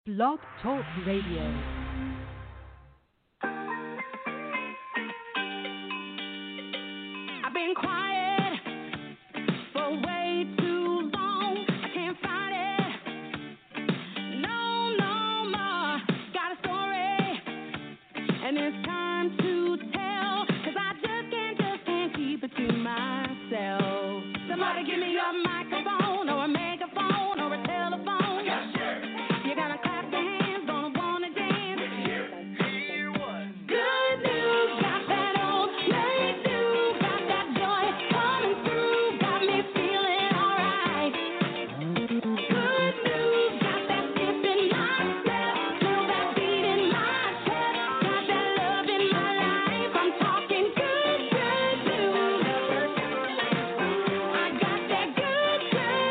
Blog Talk Radio. I've been quiet for way too long. I can't fight it. No more. Got a story, and it's time to tell. 'Cause I just can't keep it to myself. Somebody give me a microphone or a megaphone or a telephone. Yeah, sure. You gotta clap your hands, gonna wanna dance. Hear what? Good news, got that old late news, got that joy coming through, got me feeling alright. Good news, got that skip in my step, feel that beat in my chest, got that love in my life. I'm talking good news. I got that good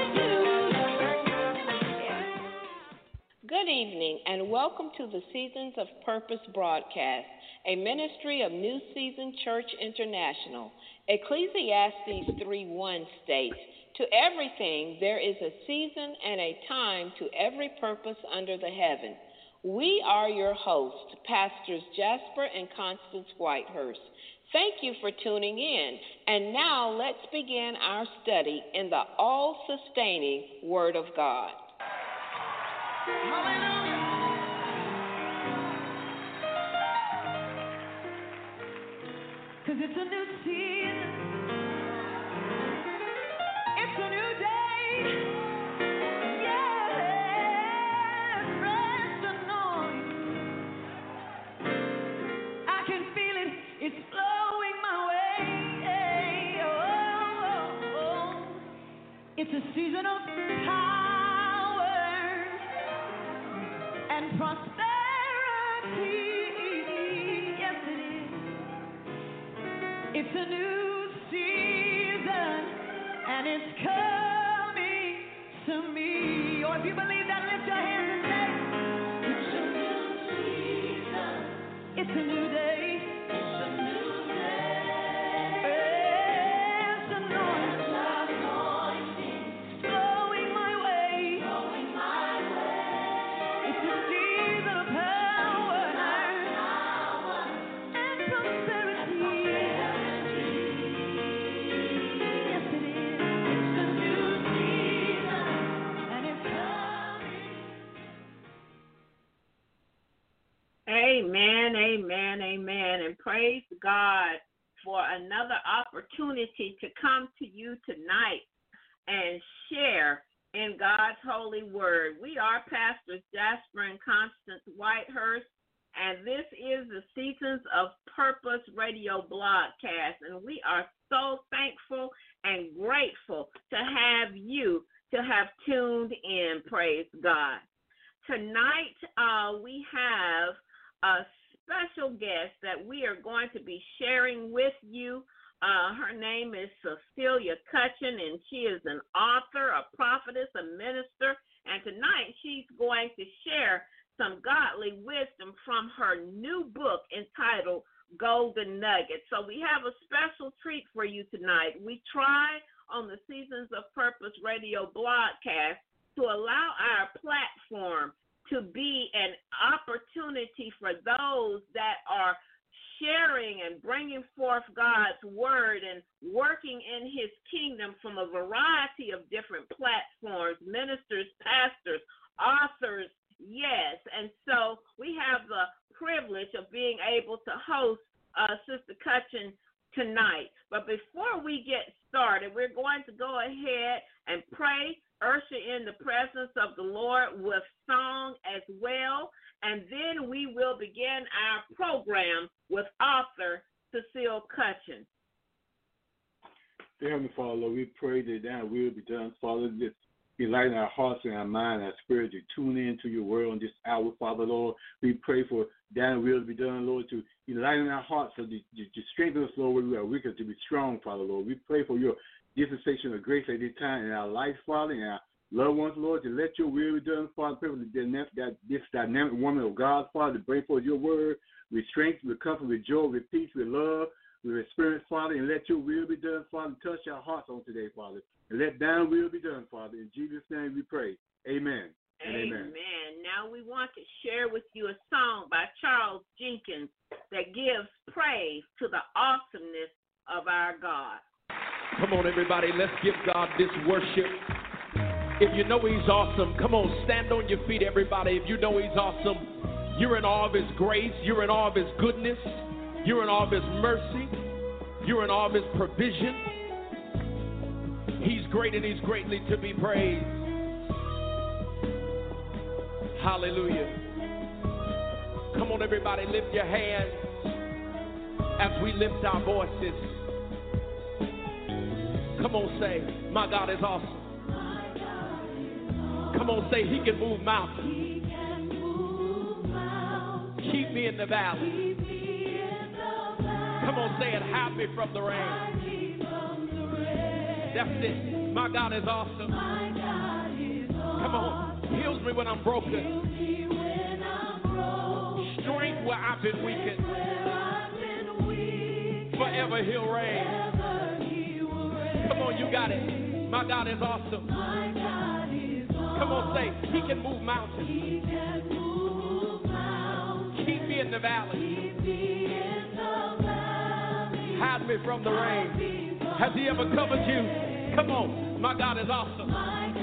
news. Good evening and welcome to the Seasons of Purpose broadcast, a ministry of New Season Church International. Ecclesiastes 3:1 states, "To everything there is a season and a time to every purpose under the heaven." We are your hosts, Pastors Jasper and Constance Whitehurst. Thank you for tuning in. And now let's begin our study in the all-sustaining Word of God. Cause it's a new season, it's a new day, yeah, fresh anointing, I can feel it, it's flowing my way, it's a season of power and prosperity, yes it is. It's a new season, and it's coming to me. Or if you believe that, lift your hands and say, it's a new season. It's a new day. It's a new day. It's anointing. Flowing my way. Flowing my way. It's a season of power and prosperity. Amen, amen, amen. And praise God for another opportunity to come to you tonight and share in God's holy word. We are Pastors Jasper and Constance Whitehurst, and this is the Seasons of Purpose radio broadcast. And we are so thankful and grateful to have you to have tuned in. Praise God. Tonight we have a special guest that we are going to be sharing with you. Her name is Cecilia Cutchin, and she is an author, a prophetess, a minister, and tonight she's going to share some godly wisdom from her new book entitled Golden Nuggets. So we have a special treat for you tonight. We try on the Seasons of Purpose radio broadcast to allow our platform to be an opportunity for those that are sharing and bringing forth God's word and working in his kingdom from a variety of different platforms, ministers, pastors, authors, yes. And so we have the privilege of being able to host Sister Cutchin tonight. But before we get started, we're going to go ahead and pray, usher in the presence of the Lord with song as well, and then we will begin our program with author Cecile Cutchin. Dear Heavenly Father, Lord, we pray that thy will be done, Father. Just enlighten our hearts and our mind, our spirit to tune in to your word on this hour, Father, Lord. We pray for thy will to be done, Lord, to enlighten our hearts, so to strengthen us, Lord, where we are weak, to be strong, Father, Lord. We pray for your dispensation of grace at this time in our life, Father, and our loved ones, Lord, to let your will be done, Father. Pray for this dynamic woman of God, Father, to bring forth your word with strength, with comfort, with joy, with peace, with love, with experience, Father, and let your will be done, Father. Touch our hearts on today, Father, and let thy will be done, Father. In Jesus' name we pray. Amen. Amen. Now we want to share with you a song by Charles Jenkins that gives praise to the awesomeness of our God. Come on, everybody, let's give God this worship. If you know he's awesome, come on, stand on your feet, everybody. If you know he's awesome, you're in awe of his grace, you're in awe of his goodness, you're in awe of his mercy, you're in awe of his provision. He's great and he's greatly to be praised. Hallelujah. Come on, everybody, lift your hands as we lift our voices. Come on, say, my God is awesome. Come on, say, he can move mountains. Keep me in the valley. Come on, say it, hide me from the rain. That's it. My God is awesome. Come on, heals me when I'm broken. Strength where I've been weakened. Forever he'll reign. Come on, you got it. My God is awesome. Come on, say, he can move mountains. Keep me in the valley. Hide me from the rain. Has he ever covered you? Come on, my God is awesome.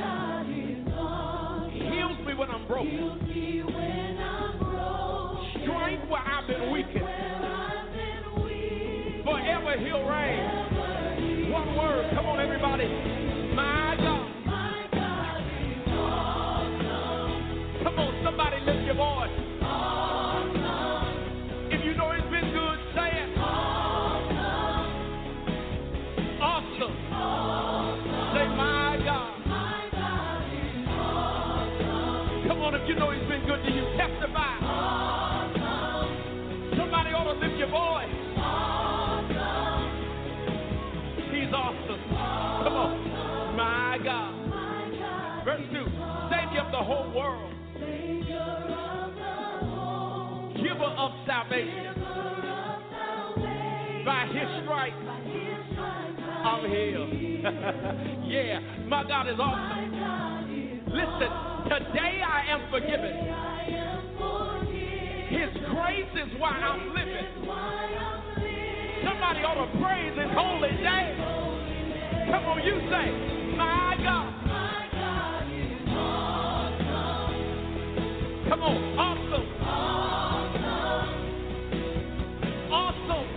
Heals me when I'm broken. Strength where I've been weakened. Forever he'll reign. One word, come on, everybody. My God. Come on, somebody lift your voice. If you know it's been good, say it. Awesome. Say, my God. Come on, if you know he's been good to you, testify. Somebody ought to lift your voice. He's awesome. Come on. My God. Verse 2. Savior of the whole world. Giver of salvation. By his stripes, I'm healed. Yeah, my God is awesome. Listen, today I am forgiven. His grace is why I'm living. Somebody ought to praise his holy name. Come on, you say, my God. Come on, awesome. Awesome.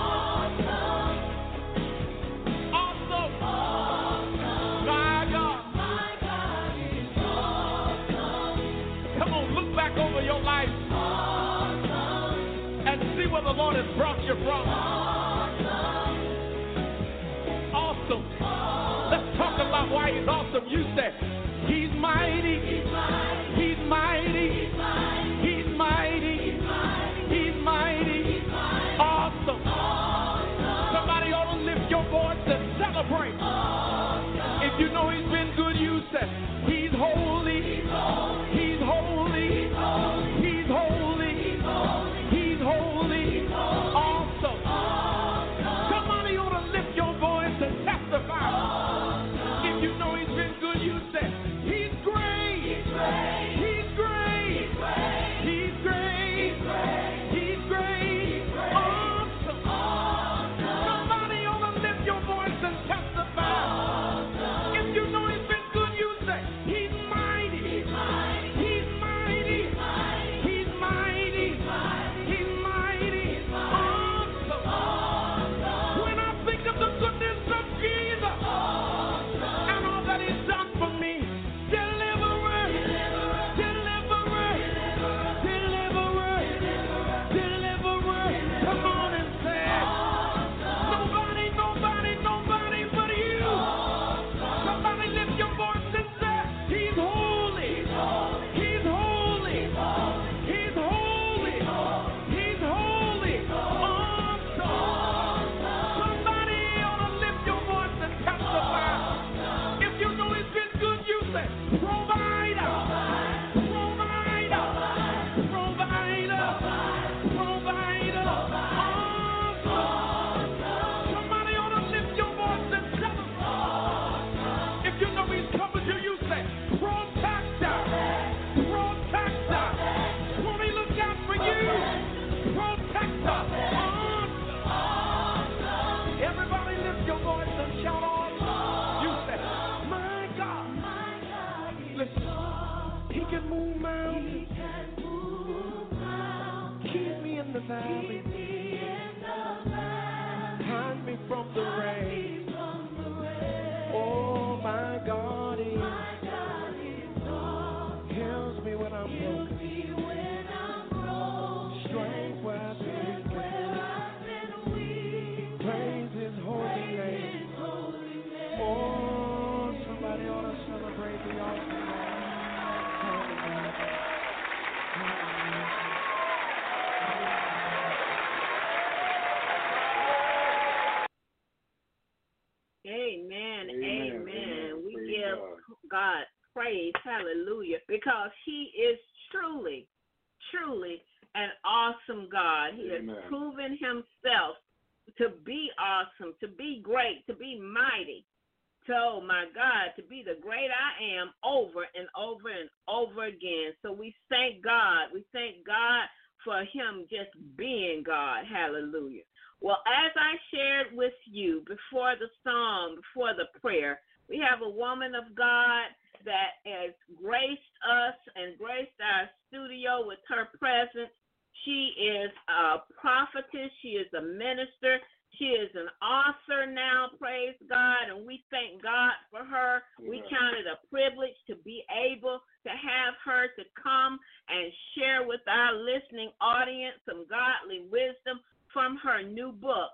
Awesome. My God. Come on, look back over your life and see where the Lord has brought you from. Awesome. Let's talk about why he's awesome. You say, he's mighty. He's mighty. He's mighty. He's mighty. Awesome. Somebody ought to lift your voice and celebrate. If you know he's been good, you say, he's holy. He's holy. He's holy. He's holy. Awesome. Somebody ought to lift your voice and testify. If you know he's been good, you say, he's great. He's great. He's great. from the rain. Oh, my God is heals me when I'm broken. Strength where I've been weak. Praise His holy name. Oh, somebody ought to celebrate the awesome Amen. Amen. We Praise give God. God praise, hallelujah, because He is truly, truly an awesome God. He Amen. has proven Himself to be awesome, to be great, to be mighty. So, my God, to be the great I am over and over and over again. So we thank God. We thank God for Him just being God. Hallelujah. Well, as I shared with you before the song, before the prayer, we have a woman of God that has graced us and graced our studio with her presence. She is a prophetess. She is a minister. She is an author now, praise God, and we thank God for her. Yeah. We count it a privilege to be able to have her to come and share with our listening audience some godly wisdom from her new book.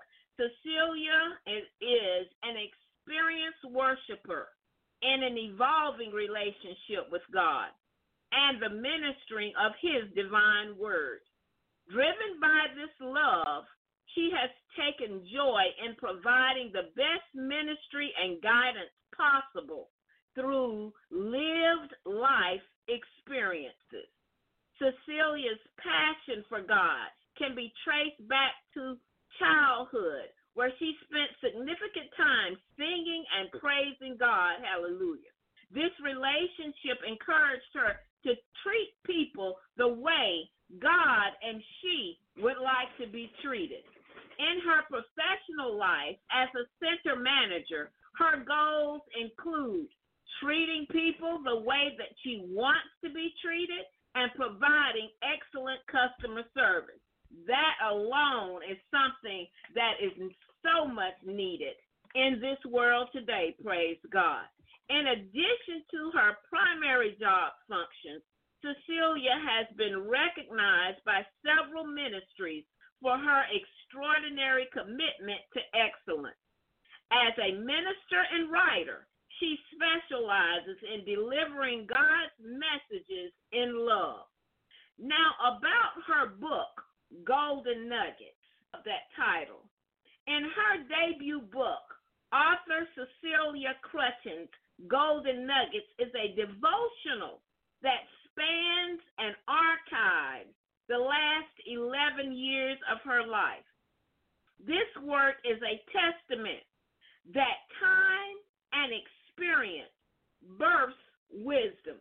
Cecilia is an experienced worshiper in an evolving relationship with God and the ministering of His divine word. Driven by this love, she has taken joy in providing the best ministry and guidance possible through lived life experiences. Cecilia's passion for God can be traced back to childhood, where she spent significant time singing and praising God. Hallelujah. This relationship encouraged her to treat people the way God and she would like to be treated. In her professional life as a center manager, her goals include treating people the way that she wants to be treated and providing excellent customer service. That alone is something that is so much needed in this world today, praise God. In addition to her primary job functions, Cecilia has been recognized by several ministries for her extraordinary commitment to excellence. As a minister and writer, she specializes in delivering God's messages in love. Now, about her book, Golden Nuggets, that title. In her debut book, author Cecilia Crutchen's Golden Nuggets is a devotional that spans and archives the last 11 years of her life. This work is a testament that time and experience births wisdom.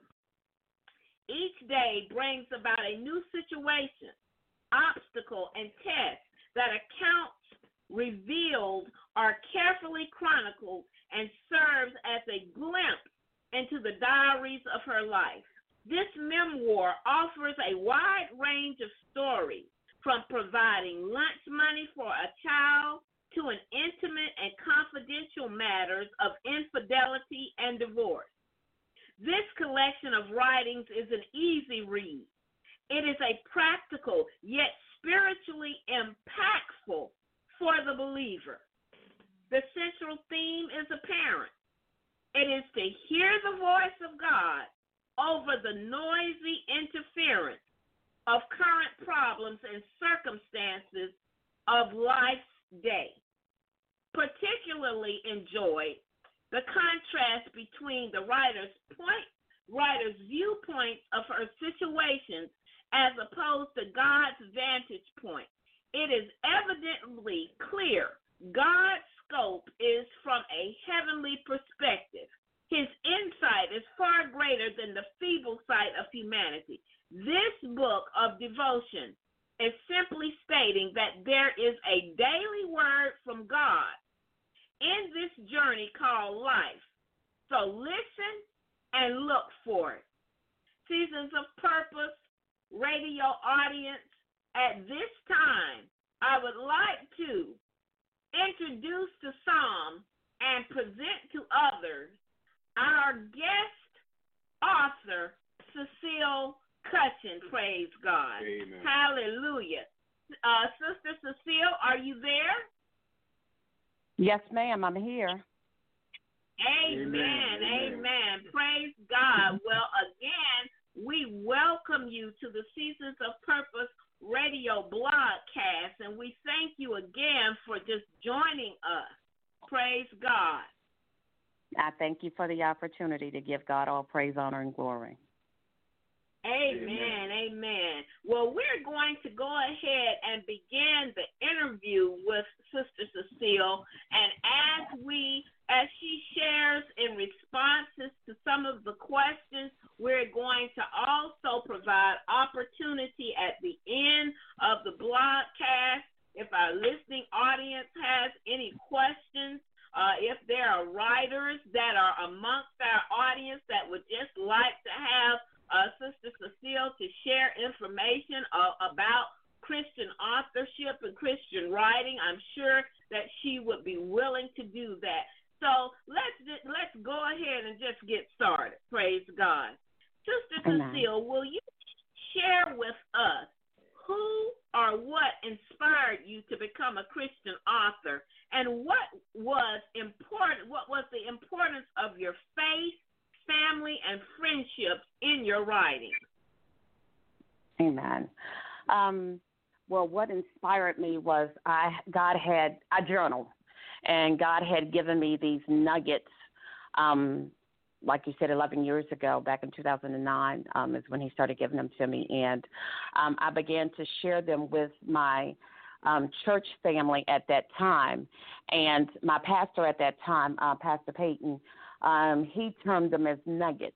Each day brings about a new situation, obstacle, and test that accounts revealed are carefully chronicled and serves as a glimpse into the diaries of her life. This memoir offers a wide range of stories, from providing lunch money for a child to an intimate and confidential matters of infidelity and divorce. This collection of writings is an easy read. It is a practical yet spiritually impactful for the believer. The central theme is apparent. It is to hear the voice of God over the noisy interference of current problems and circumstances of life's day. Particularly enjoyed the contrast between the writer's viewpoints of her situations as opposed to God's vantage point. It is evidently clear God's scope is from a heavenly perspective. His insight is far greater than the feeble sight of humanity. This book of devotion is simply stating that there is a daily word from God in this journey called life. So listen and look for it. Seasons of Purpose radio audience, at this time, I would like to introduce to some and present to others our guest author, Cecile Cutchin. Praise God. Amen. Hallelujah. Sister Cecile, are you there? Yes, ma'am, I'm here. Amen. Amen. Praise God. Well, again, we welcome you to the Seasons of Purpose radio broadcast, and we thank you again for just joining us. Praise God. I thank you for the opportunity to give God all praise, honor, and glory. Amen. Amen. Well, we're going to go ahead and begin the interview with Sister Cecile, and as she shares in responses to some of the questions, we're going to also provide opportunity at the end of the broadcast. If our listening audience has any questions, if there are writers that are amongst our audience that would just like to have Sister Cecile to share information about Christian authorship and Christian writing, I'm sure that she would be willing to do that. So let's go ahead and just get started. Praise God. Sister Cecile, will you share with us who or what inspired you to become a Christian author, and what was important? What was the importance of your faith, family, and friendships in your writing? Amen. Well, what inspired me was I journaled, and God had given me these nuggets, like you said, 11 years ago, back in 2009 is when he started giving them to me, and I began to share them with my church family at that time, and my pastor at that time, Pastor Peyton, he termed them as nuggets.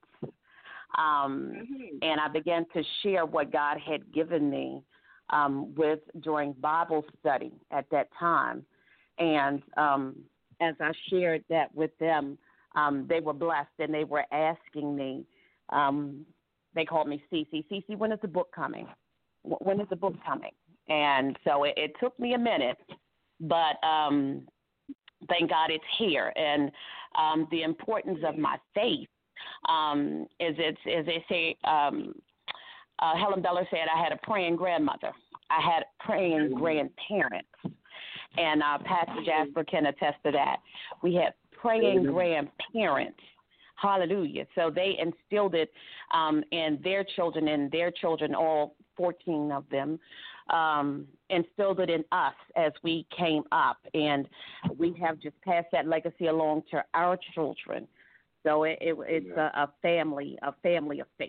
And I began to share what God had given me during Bible study at that time. And as I shared that with them, they were blessed, and they were asking me, they called me Cece, when is the book coming? When is the book coming? And so it took me a minute, but thank God it's here. And the importance of my faith is, as they say, Helen Beller said, I had a praying grandmother. I had praying grandparents. And Pastor Jasper can attest to that. We had praying grandparents. Hallelujah. So they instilled it in their children, all 14 of them, instilled it in us as we came up. And we have just passed that legacy along to our children. So it's a family of faith.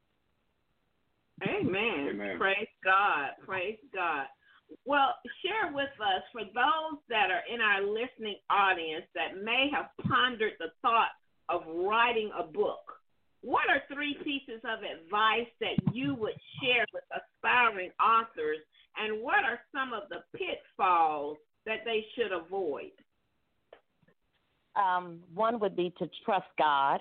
Amen. Praise God. Praise God. Well, share with us, for those that are in our listening audience that may have pondered the thought of writing a book, what are 3 pieces of advice that you would share with aspiring authors, and what are some of the pitfalls that they should avoid? 1 would be to trust God.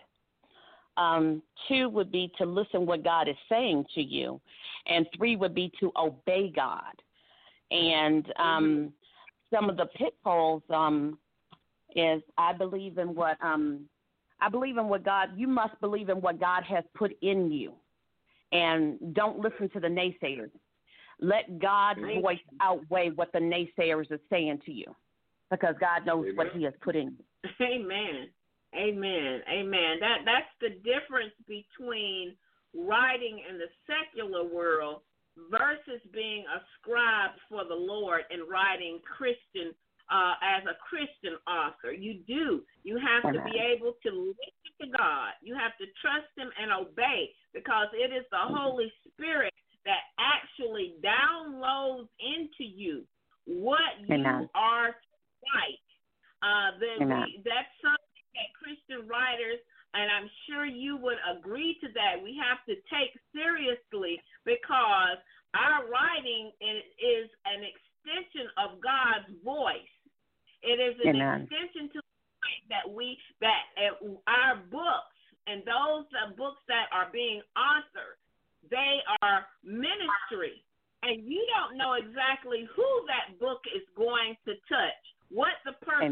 2 would be to listen what God is saying to you. And 3 would be to obey God. And some of the pitfalls is I believe in what God, you must believe in what God has put in you. And don't listen to the naysayers. Let God's voice outweigh what the naysayers are saying to you, because God knows what he has put in you. Amen. Amen. Amen. That's the difference between writing in the secular world versus being a scribe for the Lord and writing Christian as a Christian author. You have to be able to listen to God. You have to trust him and obey, because it is the Holy Spirit that actually downloads into you what you are to write. That's something that Christian writers, and I'm sure you would agree to that, we have to take seriously, because our writing is an extension of God's voice. It is an extension to that our books, and those books that are being authored, they are ministry, and you don't know exactly who that book is going to touch, what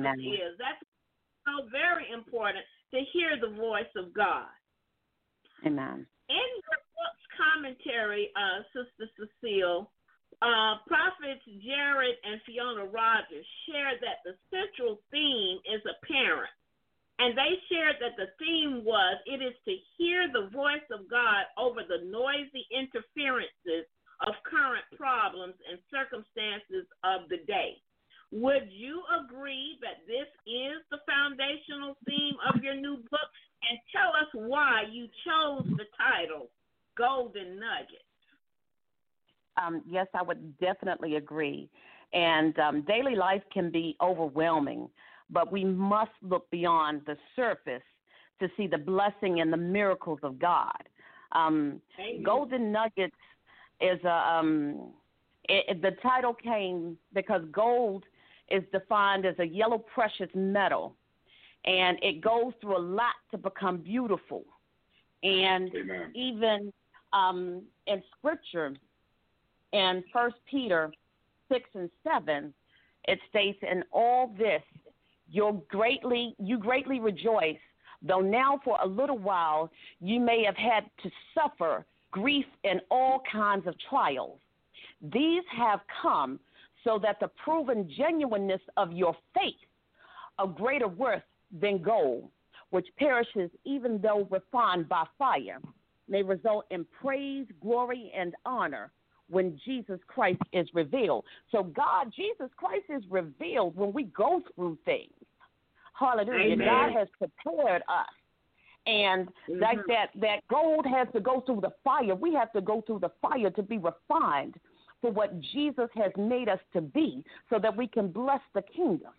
Amen. is. That's so very important to hear the voice of God. Amen. In your book's commentary, Sister Cecile, Prophets Jared and Fiona Rogers shared that the central theme is apparent. And they shared that the theme was, it is to hear the voice of God over the noisy interferences of current problems and circumstances of the day. Would you agree that this is the foundational theme of your new book? And tell us why you chose the title, Golden Nuggets. Yes, I would definitely agree. And daily life can be overwhelming, but we must look beyond the surface to see the blessing and the miracles of God. Golden Nuggets is the title came because gold is defined as a yellow precious metal, and it goes through a lot to become beautiful. And Amen. even in Scripture, in 1 Peter 6 and 7, it states, "In all this you greatly rejoice, though now for a little while you may have had to suffer grief in all kinds of trials. These have come so that the proven genuineness of your faith, of greater worth than gold, which perishes even though refined by fire, may result in praise, glory, and honor when Jesus Christ is revealed." So Jesus Christ is revealed when we go through things. Hallelujah. Amen. God has prepared us. And like that gold has to go through the fire. We have to go through the fire to be refined for what Jesus has made us to be so that we can bless the kingdom.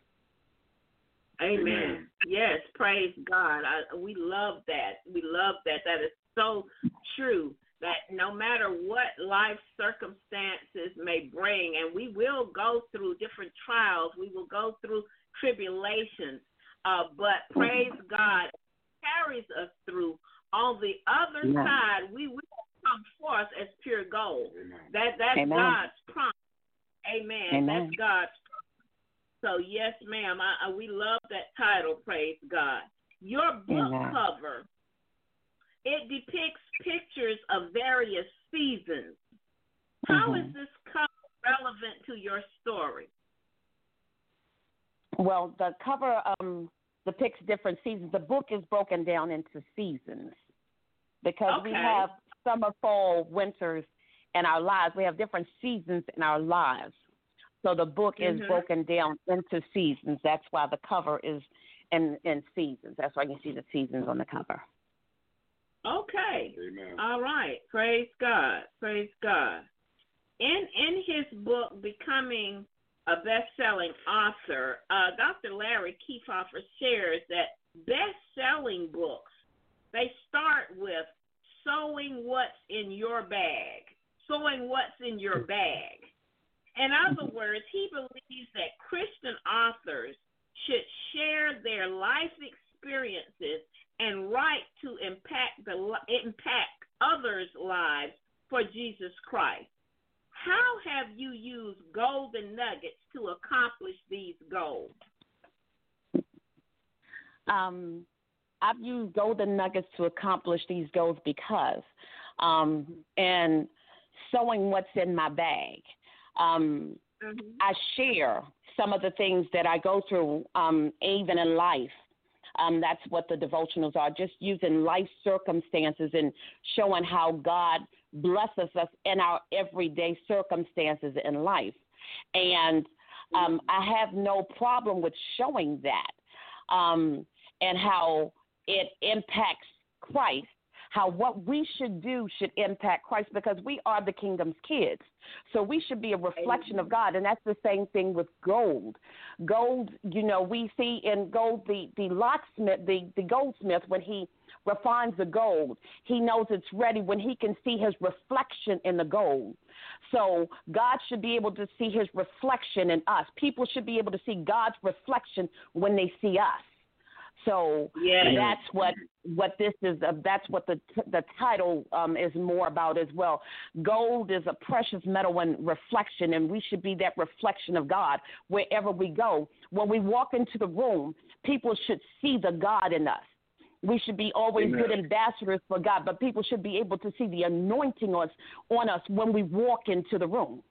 Amen. Yes, praise God. We love that. We love that. That is so true, that no matter what life circumstances may bring, and we will go through different trials, we will go through tribulations, but praise God, carries us through. On the other side, we will come forth as pure gold. That's God's promise. Amen. That's God's promise. So yes, ma'am, we love that title. Praise God. Your book cover, it depicts pictures of various seasons. How is this cover relevant to your story? Well, the cover depicts different seasons. The book is broken down into seasons because we have summer, fall, winters in our lives. We have different seasons in our lives. So the book is broken down into seasons. That's why the cover is in seasons. That's why you see the seasons on the cover. Okay. Amen. All right. Praise God. Praise God. In his book, Becoming a Best-Selling Author, Dr. Larry Kiefhoffer shares that best-selling books, they start with sowing what's in your bag. Sowing what's in your bag. In other words, he believes that Christian authors should share their life experiences and write to impact others' lives for Jesus Christ. How have you used golden nuggets to accomplish these goals? I've used golden nuggets to accomplish these goals because, and sowing what's in my bag. I share some of the things that I go through, even in life. That's what the devotionals are, just using life circumstances and showing how God blesses us in our everyday circumstances in life. And I have no problem with showing that and how it impacts Christ, how what we should do should impact Christ, because we are the kingdom's kids. So we should be a reflection of God, and that's the same thing with gold. Gold, we see in gold the locksmith, the goldsmith, when he refines the gold, he knows it's ready when he can see his reflection in the gold. So God should be able to see his reflection in us. People should be able to see God's reflection when they see us. So that's what this is. That's what the title is more about as well. Gold is a precious metal in reflection, and we should be that reflection of God wherever we go. When we walk into the room, people should see the God in us. We should be always good ambassadors for God, but people should be able to see the anointing on us when we walk into the room.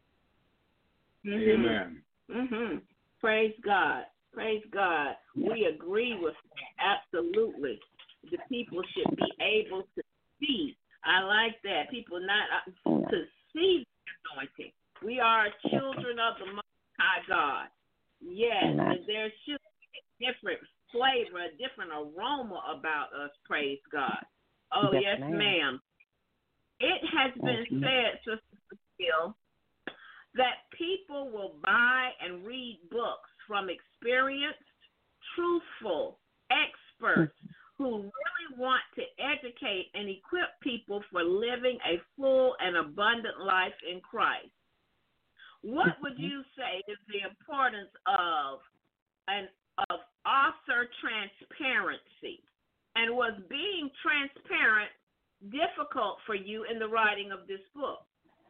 Amen. Praise God. Praise God. We agree with that. Absolutely. The people should be able to see. I like that. People not to see the anointing. We are children of the Most High God. Yes, and there should be a different flavor, a different aroma about us. Praise God. Oh, yes, ma'am. It has been said, Sister Phil, that people will buy and read books from experienced, truthful experts who really want to educate and equip people for living a full and abundant life in Christ. What would you say is the importance of author transparency? And was being transparent difficult for you in the writing of this book?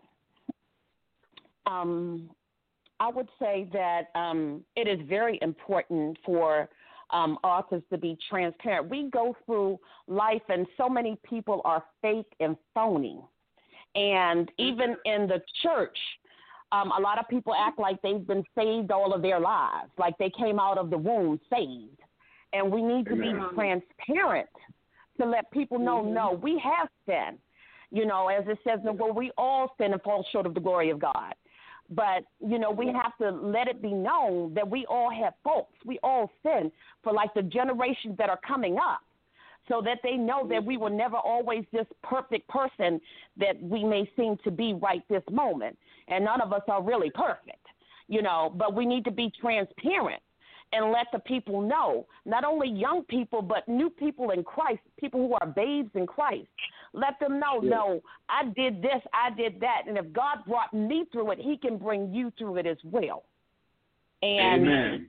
I would say that it is very important for authors to be transparent. We go through life, and so many people are fake and phony. And even in the church, a lot of people act like they've been saved all of their lives, like they came out of the womb saved. And we need to be transparent to let people know, no, we have sinned. You know, as it says, well, we all sin and fall short of the glory of God. But, you know, we have to let it be known that we all have faults. We all sin for, like, the generations that are coming up, so that they know that we were never always this perfect person that we may seem to be right this moment. And none of us are really perfect, you know, but we need to be transparent and let the people know, not only young people, but new people in Christ, people who are babes in Christ. Let them know, no, I did this, I did that. And if God brought me through it, he can bring you through it as well. And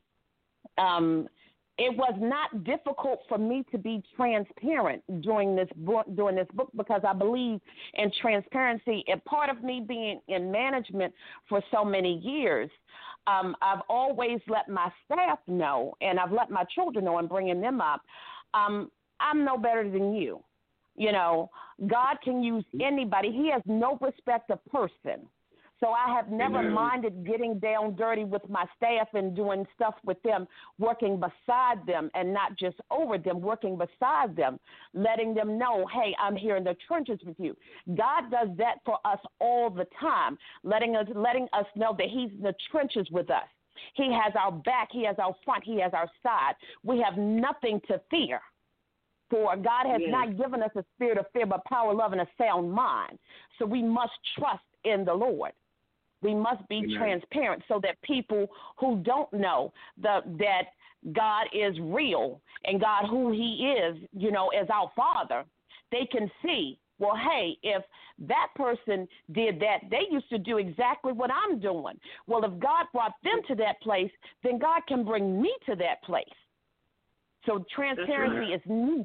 it was not difficult for me to be transparent during this book because I believe in transparency. And part of me being in management for so many years, I've always let my staff know, and I've let my children know and bringing them up, I'm no better than you. You know, God can use anybody. He has no respect of person. So I have never minded getting down dirty with my staff and doing stuff with them, working beside them and not just over them, working beside them, letting them know, hey, I'm here in the trenches with you. God does that for us all the time, letting us know that he's in the trenches with us. He has our back. He has our front. He has our side. We have nothing to fear. For God has not given us a spirit of fear, but power, love, and a sound mind. So we must trust in the Lord. We must be transparent so that people who don't know that God is real and God who he is, you know, as our Father, they can see, well, hey, if that person did that, they used to do exactly what I'm doing. Well, if God brought them to that place, then God can bring me to that place. So transparency is needed.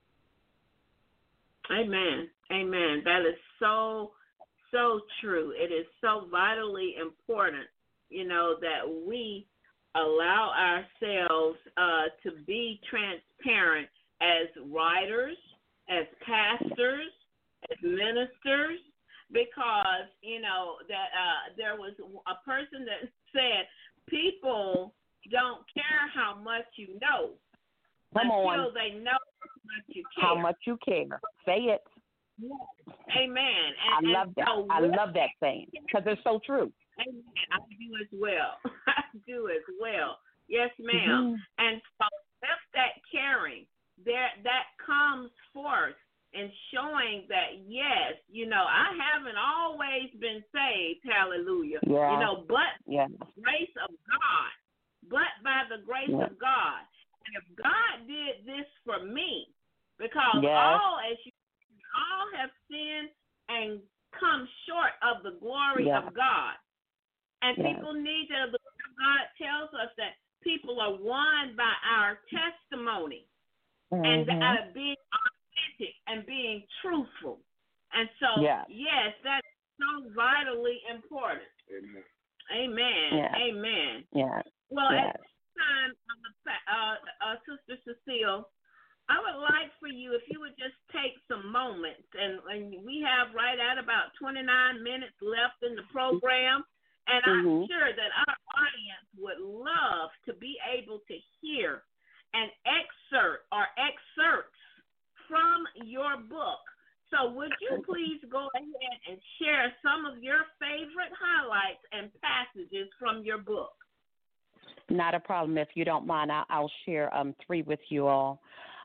Amen. Amen. That is so true. It is so vitally important, you know, that we allow ourselves to be transparent as writers, as pastors, as ministers, because, you know, that there was a person that said people don't care how much you know until they know how much you care. How much you care. Say it. Amen. I love that. I love that saying because it's so true. Amen. I do as well. I do as well. Yes, ma'am. And so with that caring, that comes forth in showing that, yes, you know, I haven't always been saved, hallelujah, you know, but the grace of God, but by the grace of God. And if God did this for me, because all have sinned and come short of the glory of God. And people need to, God tells us that people are won by our testimony. and being authentic and being truthful. And so, yes, that's so vitally important. Amen. Yeah. Amen. Yeah. Well, at this time, Sister Cecile, I would like for you, if you would just take some moments, and we have right at about 29 minutes left in the program, and I'm sure that our audience would love to be able to hear an excerpt or excerpts from your book. So would you please go ahead and share some of your favorite highlights and passages from your book? Not a problem. If you don't mind, I'll share 3 with you all.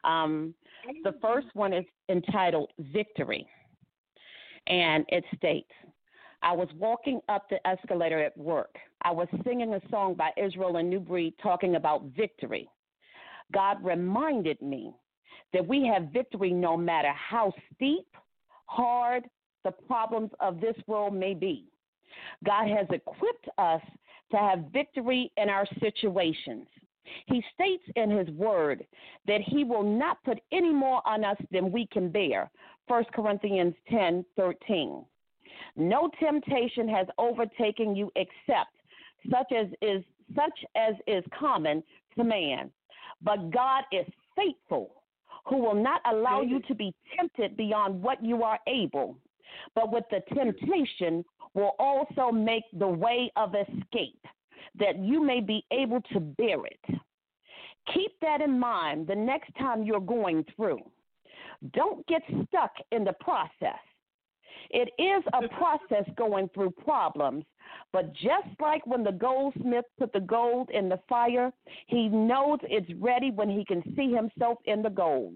The first one is entitled Victory, and it states, I was walking up the escalator at work. I was singing a song by Israel and New Breed talking about victory. God reminded me that we have victory no matter how steep, hard the problems of this world may be. God has equipped us to have victory in our situations. He states in his word that he will not put any more on us than we can bear. 1 Corinthians 10:13. No temptation has overtaken you except such as is common to man. But God is faithful, who will not allow you to be tempted beyond what you are able, but with the temptation will also make the way of escape, that you may be able to bear it. Keep that in mind the next time you're going through. Don't get stuck in the process. It is a process going through problems, but just like when the goldsmith put the gold in the fire, he knows it's ready when he can see himself in the gold.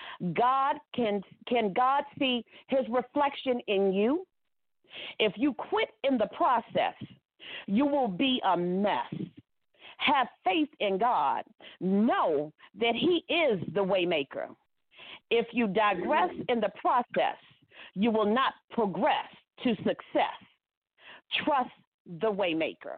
Can God see his reflection in you? If you quit in the process, you will be a mess. Have faith in God. Know that he is the way maker. If you digress in the process, you will not progress to success. Trust the way maker.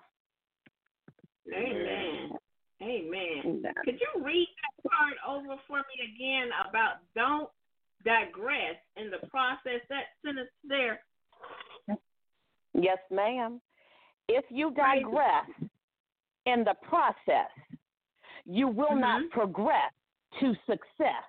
Amen. Amen. Could you read that part over for me again about don't digress in the process, that sentence there? Yes, ma'am. If you digress in the process, you will not progress to success.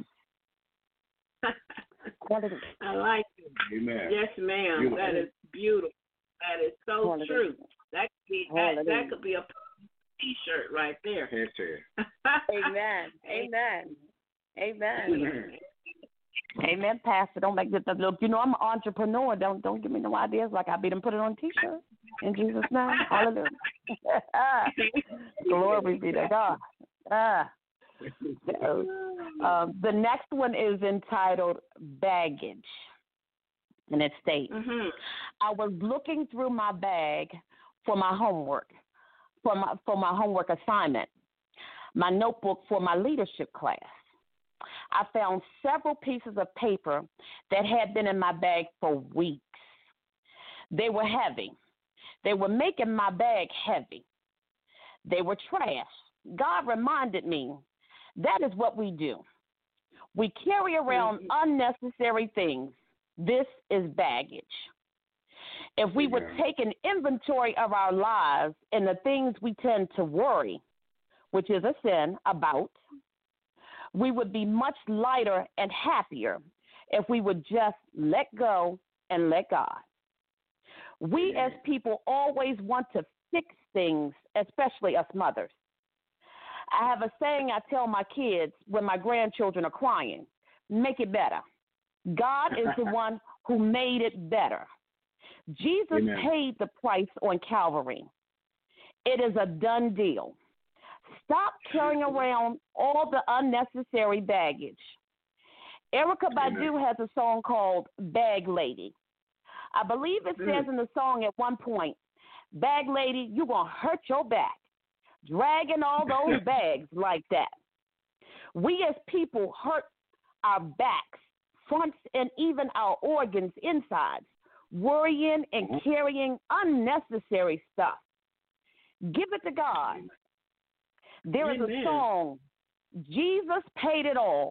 I like it. Amen. Yes, ma'am. Beautiful. That is beautiful. That is so true. That could be a T-shirt right there. Amen. Amen. Amen. Amen, Pastor. Don't make this look. You know I'm an entrepreneur. Don't give me no ideas like I be done put it on a T-shirt. In Jesus' name, hallelujah. Glory be to God. The next one is entitled Baggage, and it states, I was looking through my bag for my homework, for my homework assignment, my notebook for my leadership class. I found several pieces of paper that had been in my bag for weeks. They were heavy. They were making my bag heavy. They were trash. God reminded me that is what we do. We carry around unnecessary things. This is baggage. If we would take an inventory of our lives and the things we tend to worry, which is a sin, about, we would be much lighter and happier if we would just let go and let God. We as people always want to fix things, especially us mothers. I have a saying I tell my kids when my grandchildren are crying, make it better. God is the one who made it better. Jesus paid the price on Calvary. It is a done deal. Stop carrying around all the unnecessary baggage. Erykah Badu has a song called Bag Lady. I believe it says in the song at one point, Bag Lady, you're going to hurt your back, dragging all those bags like that. We as people hurt our backs, fronts, and even our organs inside, worrying and carrying unnecessary stuff. Give it to God. There is a song, Jesus paid it all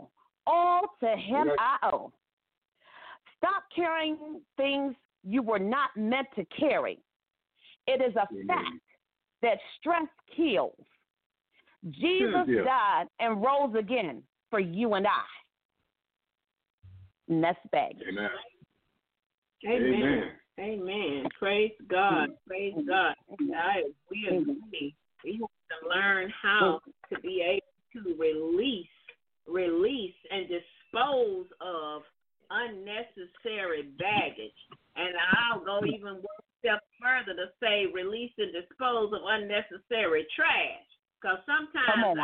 All to him I owe. Stop carrying things you were not meant to carry. It is a fact that stress kills. Jesus died and rose again for you and I. And that's baggage. Amen. Amen. Amen. Praise God. Praise God. We agree. We have to learn how to be able to release, and dispose of unnecessary baggage. And I'll go even one step further to say release and dispose of unnecessary trash. Because sometimes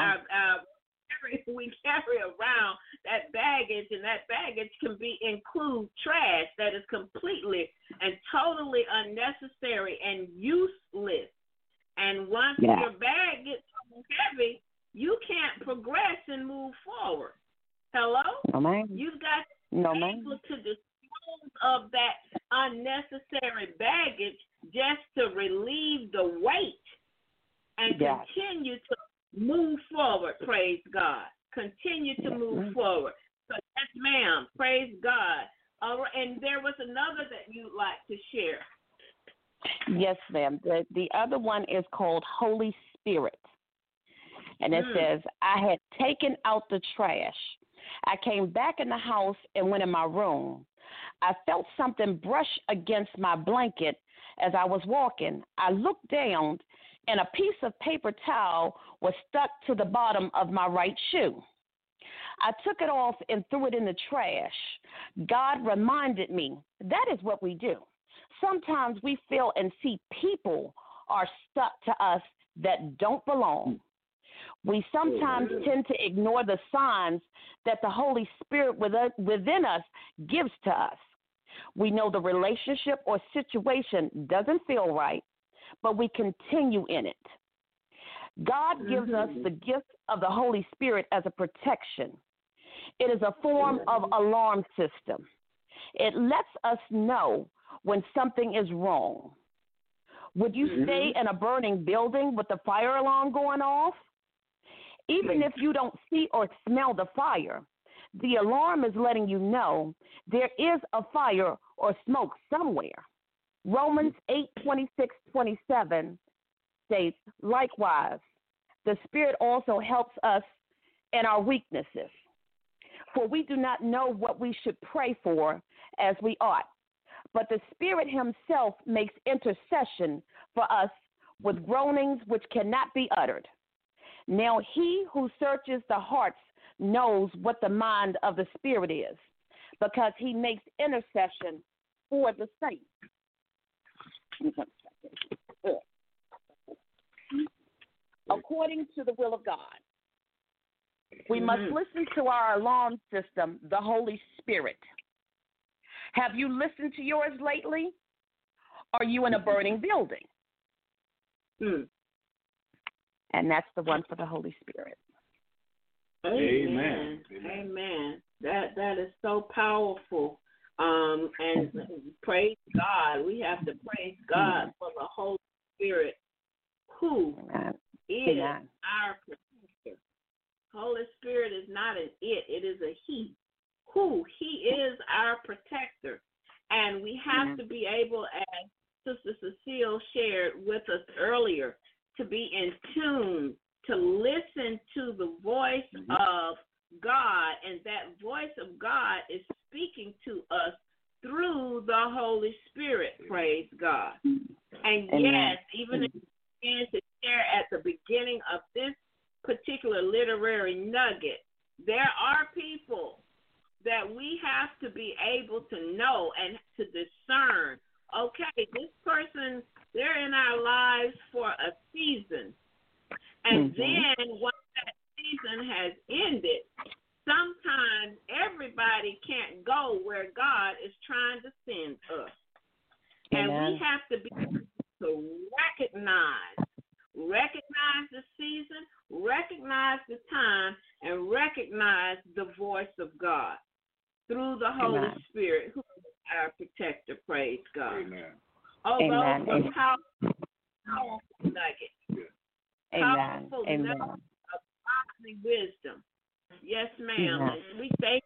we carry around that baggage, and that baggage can include trash that is completely and totally unnecessary and useless. And once your bag gets so heavy, you can't progress and move forward. Hello? No, ma'am. You've got to be able to dispose of that unnecessary baggage just to relieve the weight and continue to move forward. Praise God. Continue to move forward. So, yes, ma'am. Praise God. All right. And there was another that you'd like to share. Yes, ma'am. The other one is called Holy Spirit. And it says, I had taken out the trash. I came back in the house and went in my room. I felt something brush against my blanket as I was walking. I looked down, and a piece of paper towel was stuck to the bottom of my right shoe. I took it off and threw it in the trash. God reminded me that is what we do. Sometimes we feel and see people are stuck to us that don't belong. We sometimes tend to ignore the signs that the Holy Spirit within us gives to us. We know the relationship or situation doesn't feel right, but we continue in it. God gives us the gift of the Holy Spirit as a protection. It is a form of alarm system. It lets us know when something is wrong. Would you stay in a burning building with the fire alarm going off? Even if you don't see or smell the fire, the alarm is letting you know there is a fire or smoke somewhere. Romans 8:26-27 states, likewise, the Spirit also helps us in our weaknesses. For we do not know what we should pray for as we ought, but the Spirit himself makes intercession for us with groanings which cannot be uttered. Now he who searches the hearts knows what the mind of the Spirit is, because he makes intercession for the saints. According to the will of God. We must listen to our alarm system, the Holy Spirit. Have you listened to yours lately? Are you in a burning building? And that's the one for the Holy Spirit. Amen. Amen. That is so powerful. And praise God. We have to praise God for the Holy Spirit, who is our protector. Holy Spirit is not an it, it is a he. Who? He is our protector. And we have to be able, as Sister Cecile shared with us earlier, to be in tune, to listen to the voice of God, and that voice of God is speaking to us through the Holy Spirit, praise God. And yes, even if you began to share at the beginning of this particular literary nugget, there are people that we have to be able to know and to discern, okay, this person, they're in our lives for a season. And then once that season has ended, sometimes everybody can't go where God is trying to send us. And we have to be able to recognize the season, recognize the time, and recognize the voice of God through the Holy Spirit, who is our protector, praise God. Amen. Oh, those are powerful nuggets. Powerful nuggets of godly wisdom. Yes, ma'am. And we thank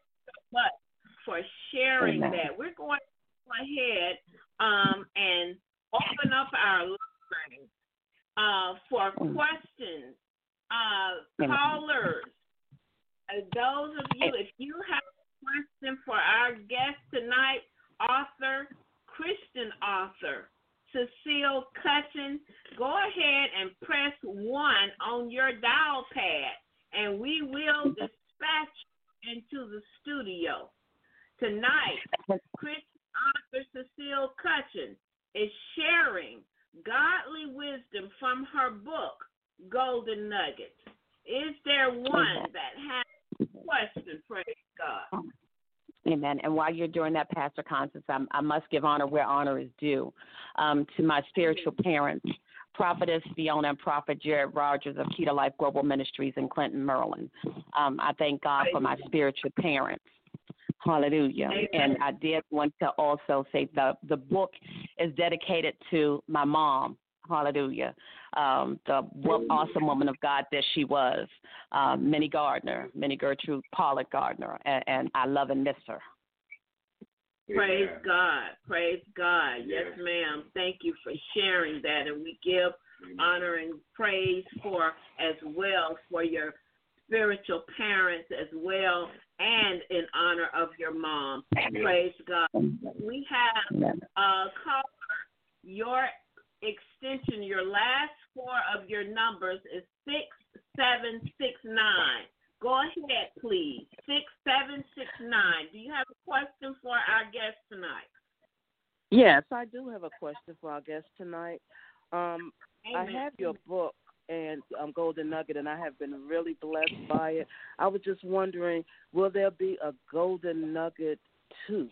sharing that. We're going to go ahead and open up our line for questions. Callers, those of you, if you have a question for our guest tonight, Christian author, Cecile Cutchin, go ahead and press 1 on your dial pad, and we will dispatch you into the studio. Tonight, Christian author Cecile Cutchin is sharing godly wisdom from her book, Golden Nuggets. Is there one that has a question? Praise God. Amen. And while you're doing that, Pastor Constance, I must give honor where honor is due to my spiritual parents, Prophetess Fiona and Prophet Jared Rogers of Key to Life Global Ministries in Clinton, Maryland. I thank God for my spiritual parents. Hallelujah. Amen. And I did want to also say the book is dedicated to my mom. Hallelujah. The awesome woman of God that she was, Minnie Gertrude Pollard Gardner, and I love and miss her. Praise God. Praise God. Yes, ma'am. Thank you for sharing that. And we give honor and praise for your spiritual parents as well, and in honor of your mom. Praise God. We have caller, your extension, your last 4 of your numbers is 6769. Go ahead, please. 6769. Do you have a question for our guest tonight? Yes, I do have a question for our guest tonight. I have your book and Golden Nugget, and I have been really blessed by it. I was just wondering, will there be a Golden Nugget 2?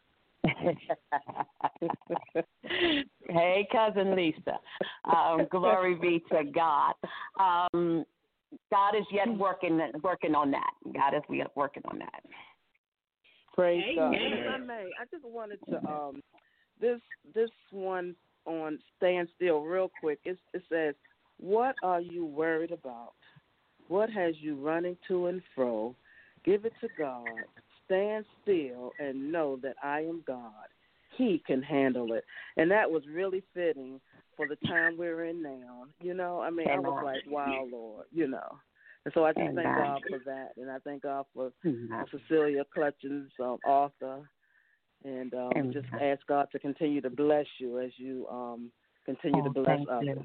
Hey, cousin Lisa. Glory be to God. God is yet working on that. God is yet working on that. Praise God. And if I may, I just wanted to this one on Stand Still real quick. It says, "What are you worried about? What has you running to and fro? Give it to God. Stand still and know that I am God. He can handle it." And that was really fitting for the time we're in now. You know, I mean, I was like, wow, Lord, you know. And so I just thank God for that. And I thank God for Cecilia Cutchin's author. And just ask God to continue to bless you as you continue to bless others.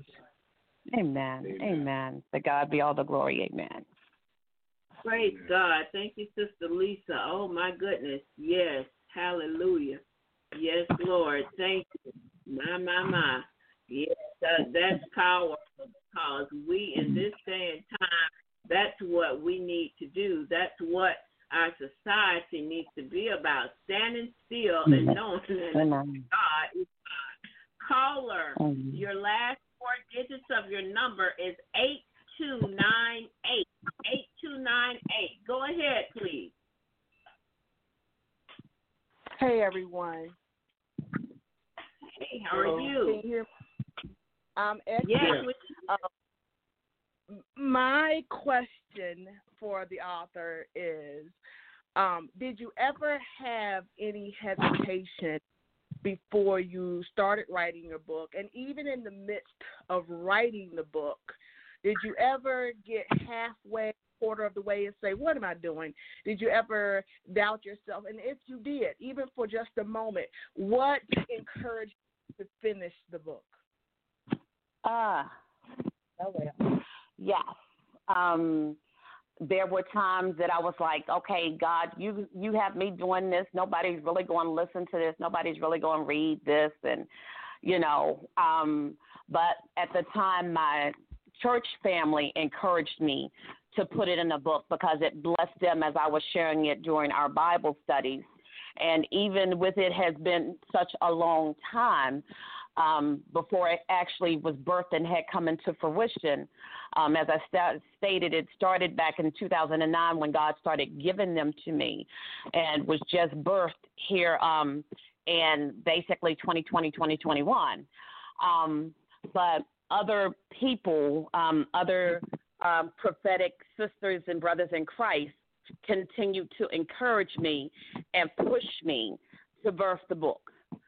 Amen. To God be all the glory. Amen. Praise God. Thank you, Sister Lisa. Oh, my goodness. Yes. Hallelujah. Yes, Lord. Thank you. My. Yes, that's powerful, because we, in this day and time, that's what we need to do. That's what our society needs to be about, standing still and knowing that God is God. Caller, your last 4 digits of your number is 8298. 8298. Go ahead, please. Hey, everyone. Hey, how are you? Can you hear me? Excellent. Yes. My question for the author is, did you ever have any hesitation before you started writing your book? And even in the midst of writing the book, did you ever get halfway, quarter of the way, and say, what am I doing? Did you ever doubt yourself? And if you did, even for just a moment, what encouraged you to finish the book? Yes. There were times that I was like, okay, God, you have me doing this. Nobody's really going to listen to this. Nobody's really going to read this. And, but at the time, my church family encouraged me to put it in a book because it blessed them as I was sharing it during our Bible studies. And even with it has been such a long time before it actually was birthed and had come into fruition. As I stated, it started back in 2009 when God started giving them to me, and was just birthed here in basically 2020, 2021. But other people, other prophetic sisters and brothers in Christ continue to encourage me and push me to birth the book.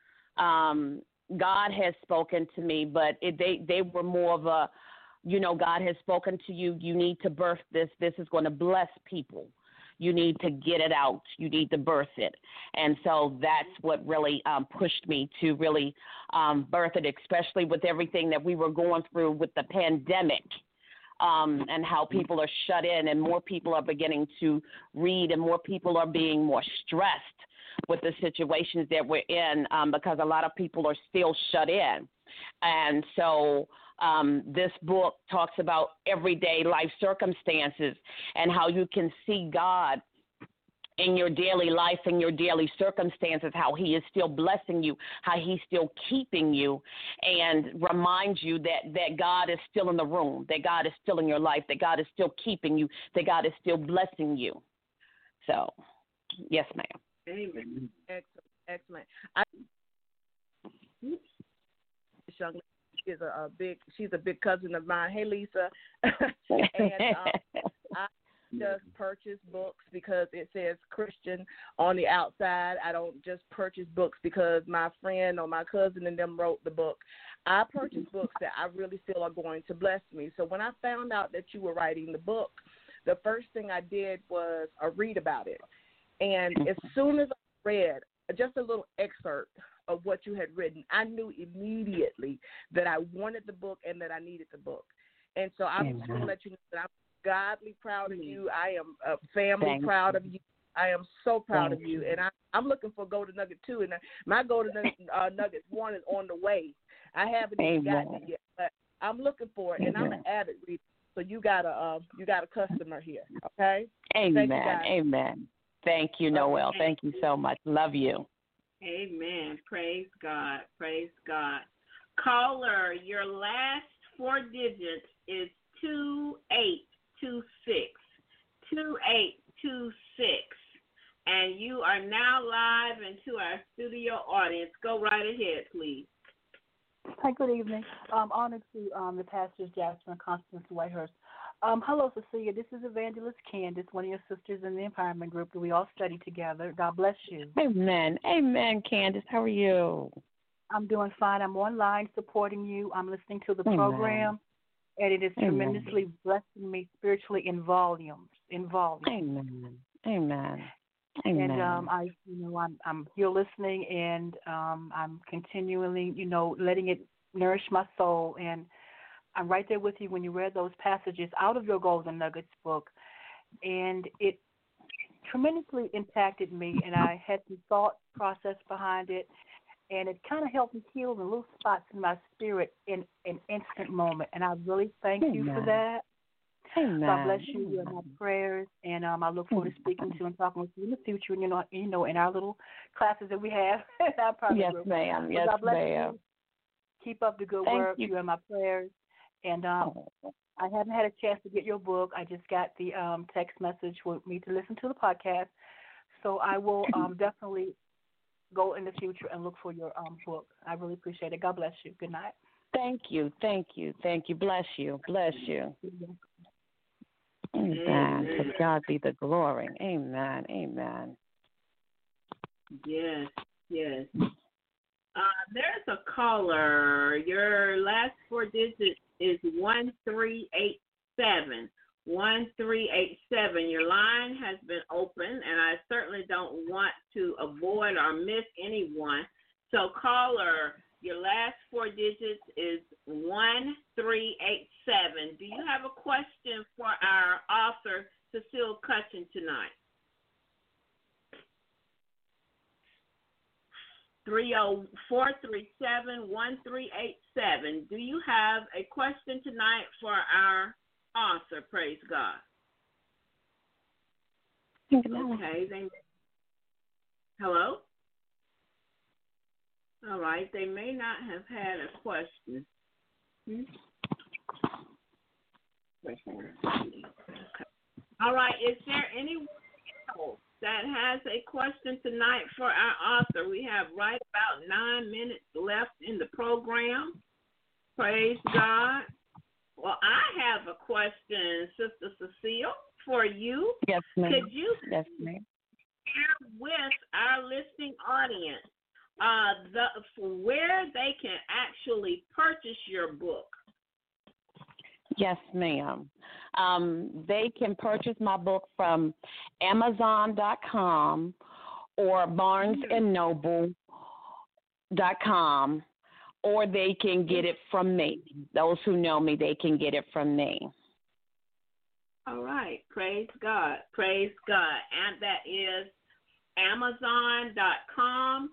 God has spoken to me, but they were more of a, God has spoken to you. You need to birth this. This is going to bless people. You need to get it out. You need to birth it. And so that's what really pushed me to really birth it, especially with everything that we were going through with the pandemic. And how people are shut in and more people are beginning to read and more people are being more stressed with the situations that we're in because a lot of people are still shut in. And so this book talks about everyday life circumstances and how you can see God in your daily life, in your daily circumstances, how he is still blessing you, how he's still keeping you, and reminds you that God is still in the room, that God is still in your life, that God is still keeping you, that God is still blessing you. So, yes, ma'am. Amen. Excellent. She's a big cousin of mine. Hey, Lisa. And I just purchase books because it says Christian on the outside. I don't just purchase books because my friend or my cousin and them wrote the book. I purchase books that I really feel are going to bless me. So when I found out that you were writing the book, the first thing I did was read about it. And as soon as I read just a little excerpt of what you had written, I knew immediately that I wanted the book and that I needed the book. And so I'm just going to let you know that I'm godly proud of you. I am family proud of you. I am so proud of you. And I'm looking for Golden Nugget 2. And my Golden Nugget 1 is on the way. I haven't even gotten it yet, but I'm looking for it, and I'm an avid reader. So you got a customer here, okay? Amen. Amen. Thank you, Noel. Thank you so much. Love you. Amen. Praise God. Praise God. Caller, your last 4 digits is 2826. 2826. And you are now live into our studio audience. Go right ahead, please. Hi, good evening. Honored to the pastors Jasper and Constance Whitehurst. Hello, Cecilia. This is Evangelist Candace, one of your sisters in the empowerment group that we all study together. God bless you. Amen. Amen, Candace. How are you? I'm doing fine. I'm online supporting you. I'm listening to the program, and it is tremendously blessing me spiritually in volumes. Amen. Amen. And I'm here listening, and I'm continually, letting it nourish my soul. And I'm right there with you when you read those passages out of your Golden Nuggets book, and it tremendously impacted me. And I had some thought process behind it, and it kind of helped me heal the little spots in my spirit in an instant moment. And I really thank you for that. Amen. God bless you. You're in my prayers, and I look forward to speaking to you and talking with you in the future. And in our little classes that we have in our private group. Ma'am. Yes, God bless ma'am. you. Keep up the good work. You're in my prayers. And I haven't had a chance to get your book. I just got the text message for me to listen to the podcast. So I will definitely go in the future and look for your book. I really appreciate it. God bless you. Good night. Thank you. Thank you. Thank you. Bless you. Bless you. Amen. To God be the glory. Amen. Amen. Yes. Yes. There's a caller. Your last 4 digits is 1387. 1387. Your line has been open, and I certainly don't want to avoid or miss anyone. So, caller, your last 4 digits is 1387. Do you have a question for our author, Cecile Cutchin, tonight? 304-337-1387. Do you have a question tonight for our author? Praise God. Okay. Hello? All right. They may not have had a question. Okay. All right. Is there anyone else that has a question tonight for our author? We have right about 9 minutes left in the program. Praise God. Well, I have a question, Sister Cecile, for you. Yes, ma'am. Could you Yes, ma'am. share with our listening audience where they can actually purchase your book. Yes, ma'am. They can purchase my book from Amazon.com or BarnesandNoble.com, or they can get it from me. Those who know me, they can get it from me. All right. Praise God. Praise God. And that is Amazon.com,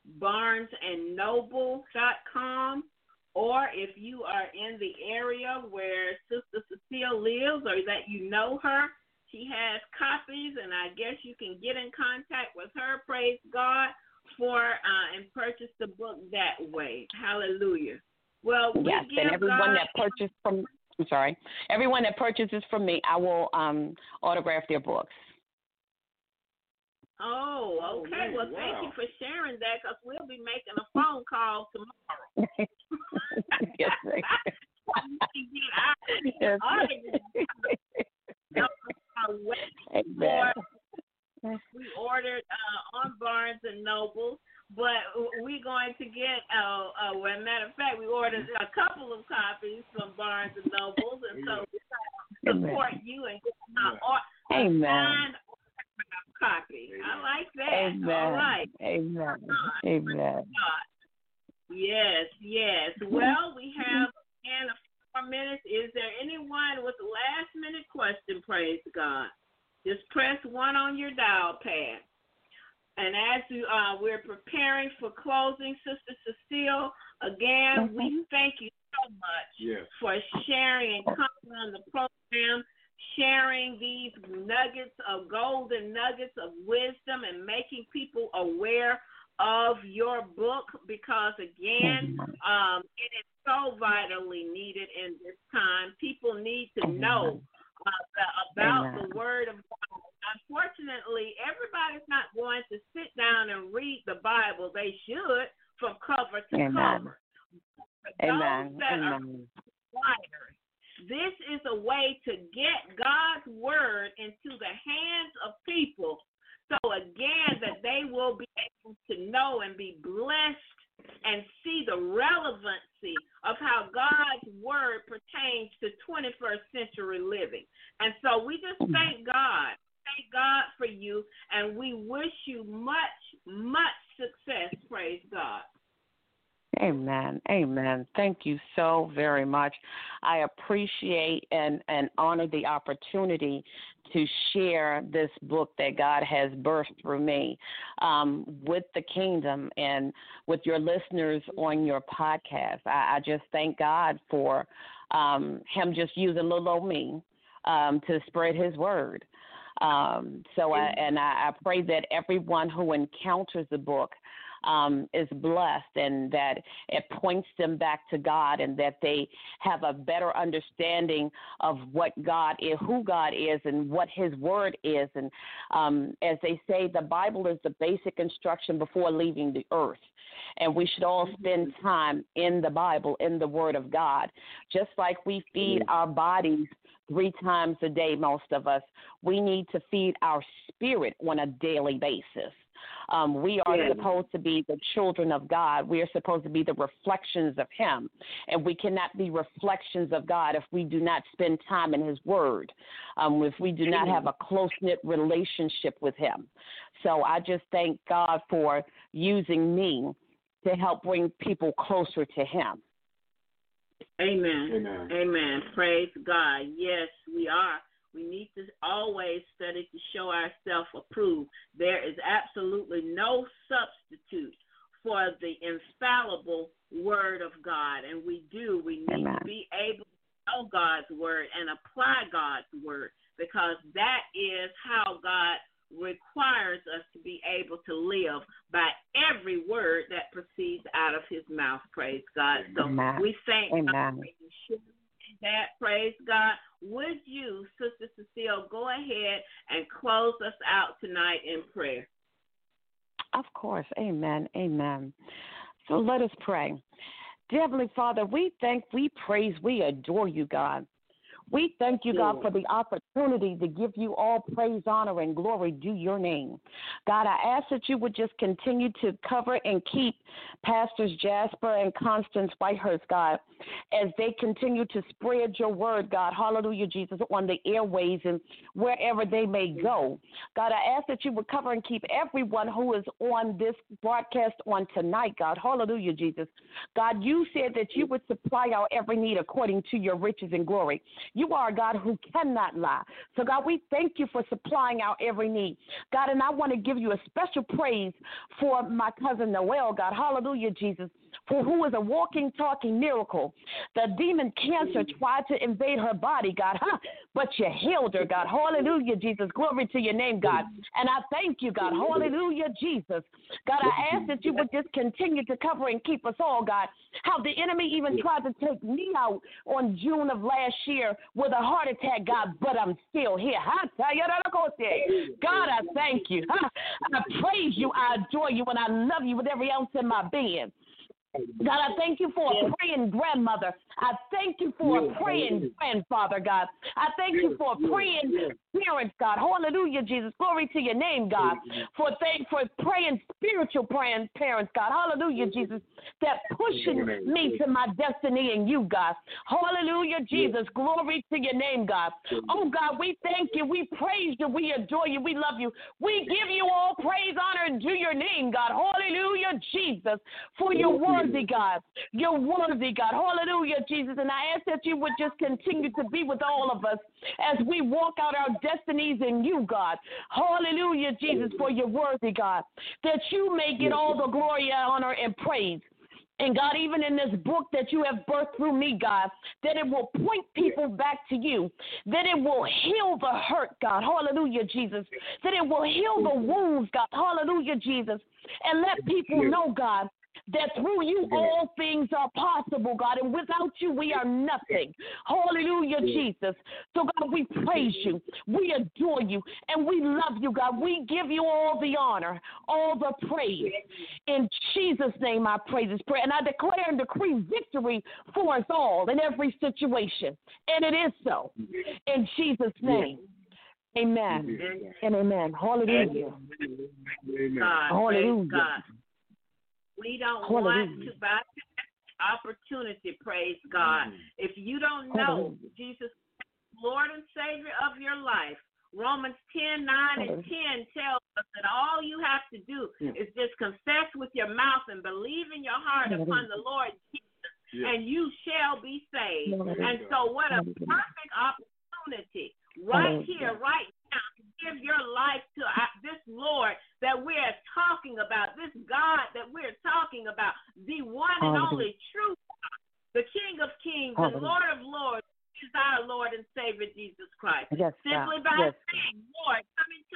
BarnesandNoble.com, or if you are in the area where Sister Cecile lives or that you know her, she has copies, and I guess you can get in contact with her, praise God, and purchase the book that way. Hallelujah. Well, yes, and everyone that purchases from me, I will autograph their books. Oh, okay. Well, thank you for sharing that, because we'll be making a phone call tomorrow. Yes, we ordered on Barnes and Noble, but we're going to get, as a matter of fact, we ordered a couple of copies from Barnes and Nobles, and so we're going to support you and get Amen. Copy. I like that. Amen. All right. Amen. Yes. Well, we have a few more minutes. Is there anyone with a last-minute question? Praise God. Just press 1 on your dial pad. And as we're preparing for closing, Sister Cecile, again, we thank you so much for sharing and coming on the program, sharing these golden nuggets of wisdom, and making people aware of your book, because, again, it is so vitally needed in this time. People need to know about the Word of God. Unfortunately, everybody's not going to sit down and read the Bible. They should, from cover to cover. Amen. Those that are required, this is a way to get God's Word into the hands of people. So, again, that they will be able to know and be blessed and see the relevancy of how God's Word pertains to 21st century living. And so we just thank God. Thank God for you, and we wish you much, much success. Praise God. Amen. Thank you so very much. I appreciate and honor the opportunity to share this book that God has birthed through me with the kingdom and with your listeners on your podcast. I just thank God for him just using little old me to spread his word. I pray that everyone who encounters the book is blessed, and that it points them back to God, and that they have a better understanding of what God is, who God is, and what his word is. And as they say, the Bible is the basic instruction before leaving the earth. And we should all spend time in the Bible, in the Word of God. Just like we feed our bodies 3 times a day, most of us, we need to feed our spirit on a daily basis. We are supposed to be the children of God. We are supposed to be the reflections of him. And we cannot be reflections of God if we do not spend time in his word, if we do not have a close-knit relationship with him. So I just thank God for using me to help bring people closer to him. Amen. Praise God. Yes, we are. We need to always study to show ourselves approved. There is absolutely no substitute for the infallible Word of God. And we need to be able to know God's Word and apply God's Word, because that is how God requires us to be able to live, by every word that proceeds out of his mouth. Praise God. So we thank God for that. Praise God. Would you, Sister Cecile, go ahead and close us out tonight in prayer? Of course. Amen. So let us pray. Dear Heavenly Father, we thank, we praise, we adore you, God. We thank you, God, for the opportunity to give you all praise, honor, and glory due your name. God, I ask that you would just continue to cover and keep Pastors Jasper and Constance Whitehurst, God, as they continue to spread your word, God, hallelujah, Jesus, on the airways and wherever they may go. God, I ask that you would cover and keep everyone who is on this broadcast on tonight, God, hallelujah, Jesus. God, you said that you would supply our every need according to your riches and glory. You are a God who cannot lie. So, God, we thank you for supplying our every need. God, and I want to give you a special praise for my cousin Noel, God. Hallelujah, Jesus, for who is a walking, talking miracle. The demon cancer tried to invade her body, God, but you healed her, God. Hallelujah, Jesus. Glory to your name, God. And I thank you, God. Hallelujah, Jesus. God, I ask that you would just continue to cover and keep us all, God. How the enemy even tried to take me out on June of last year with a heart attack, God, but I'm still here. God, I thank you. I praise you, I adore you, and I love you with every ounce in my being. God, I thank you for a praying grandmother. I thank you for a praying grandfather, God. I thank you for praying parents, God. Hallelujah, Jesus. Glory to your name, God. For praying spiritual parents, God. Hallelujah, Jesus. That pushing me to my destiny in you, God. Hallelujah, Jesus. Glory to your name, God. Oh, God, we thank you. We praise you. We adore you. We love you. We give you all praise, honor, and do your name, God. Hallelujah, Jesus. For your worthy, God. You're worthy, God. Hallelujah, Jesus. And I ask that you would just continue to be with all of us as we walk out our destinies in you, God. Hallelujah, Jesus, for your worthy, God. That you may get all the glory, honor, and praise. And God, even in this book that you have birthed through me, God, that it will point people back to you, that it will heal the hurt, God, hallelujah, Jesus, that it will heal the wounds, God, hallelujah, Jesus, and let people know, God, that through you all things are possible, God, and without you we are nothing. Hallelujah, Jesus. So, God, we praise you, we adore you, and we love you, God. We give you all the honor, all the praise. In Jesus' name I pray this prayer, and I declare and decree victory for us all in every situation, and it is so. In Jesus' name. Amen and amen. Hallelujah. God, hallelujah. God. We don't want to bypass opportunity, praise God. If you don't know Jesus, Lord and Savior of your life, Romans 10:9 and 10 tells us that all you have to do is just confess with your mouth and believe in your heart upon the Lord Jesus, and you shall be saved. And so what a perfect opportunity right here, right now, to give your life to this Lord that we're talking about, this God that we're talking about, the one and only true God, the King of Kings and Lord of Lords, is our Lord and Savior Jesus Christ. Simply by saying, Lord, come into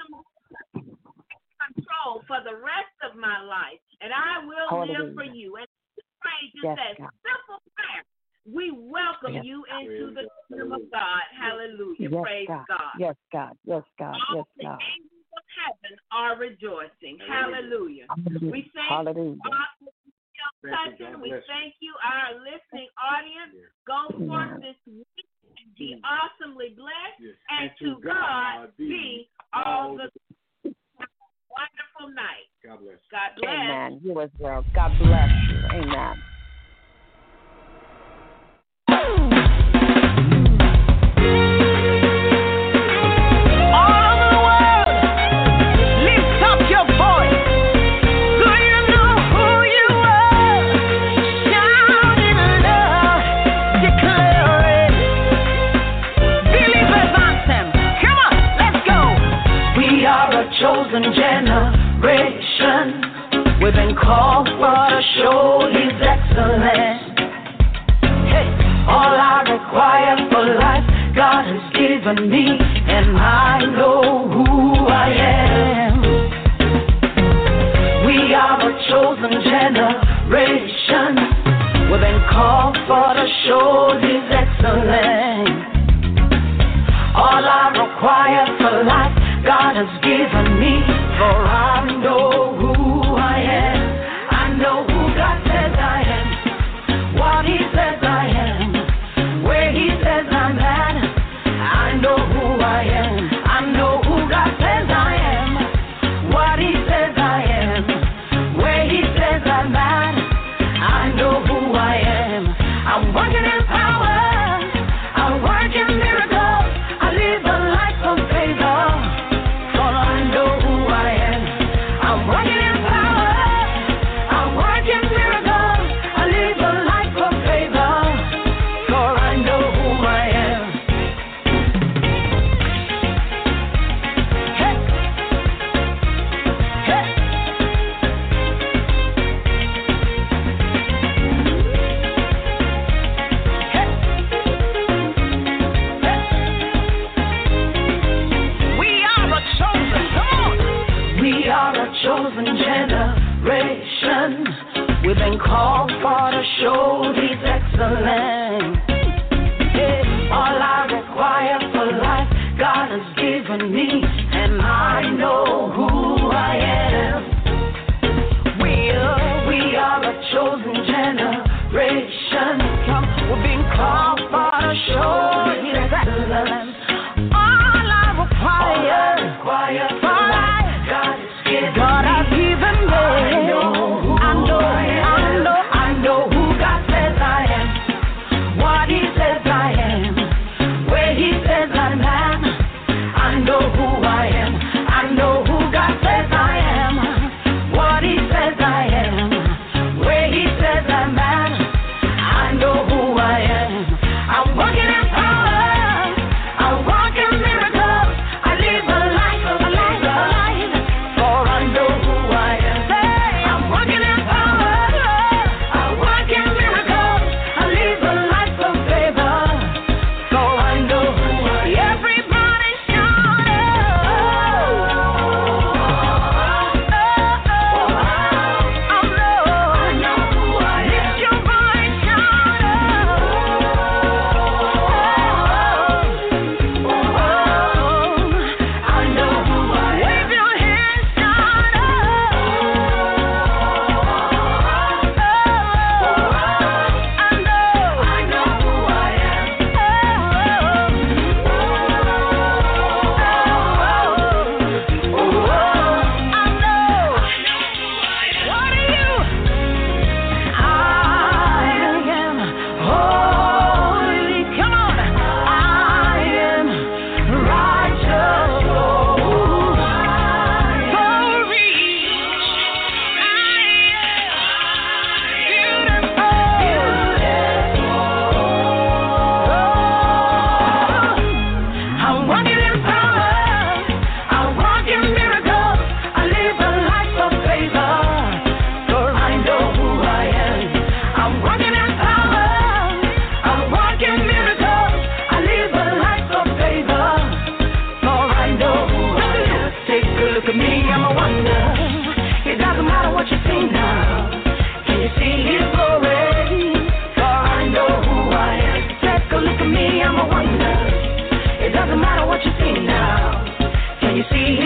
control for the rest of my life, and I will live for you. And pray just that simple prayer. We welcome you into the kingdom of God. Hallelujah. Praise God. Yes, God. Yes, God. All the angels of heaven are rejoicing. Hallelujah. We thank you, Cousin. We thank you, our listening audience. Go forth this week and be awesomely blessed. And to God be all the wonderful night. God bless. God bless. Amen. You as well. God bless you. Amen. Chosen generation, we've been called for to show His excellence. Hey, all I require for life, God has given me, and I know who I am. We are a chosen generation, we've been called for to show His excellence. All I require for life, God has given me, for I know who I am. I know who God says I am, what He says I am, where He says I'm at. time of wonder. It doesn't matter what you see now. Can you see